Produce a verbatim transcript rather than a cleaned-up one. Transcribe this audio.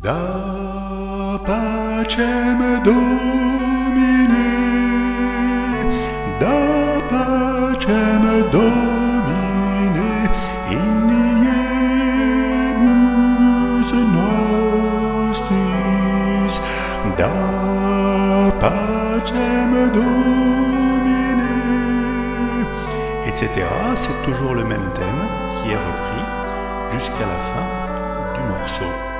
Da pacem Domine, da pacem Domine, iniemus nostris, da pacem Domine, et cetera. C'est toujours le même thème qui est repris jusqu'à la fin du morceau.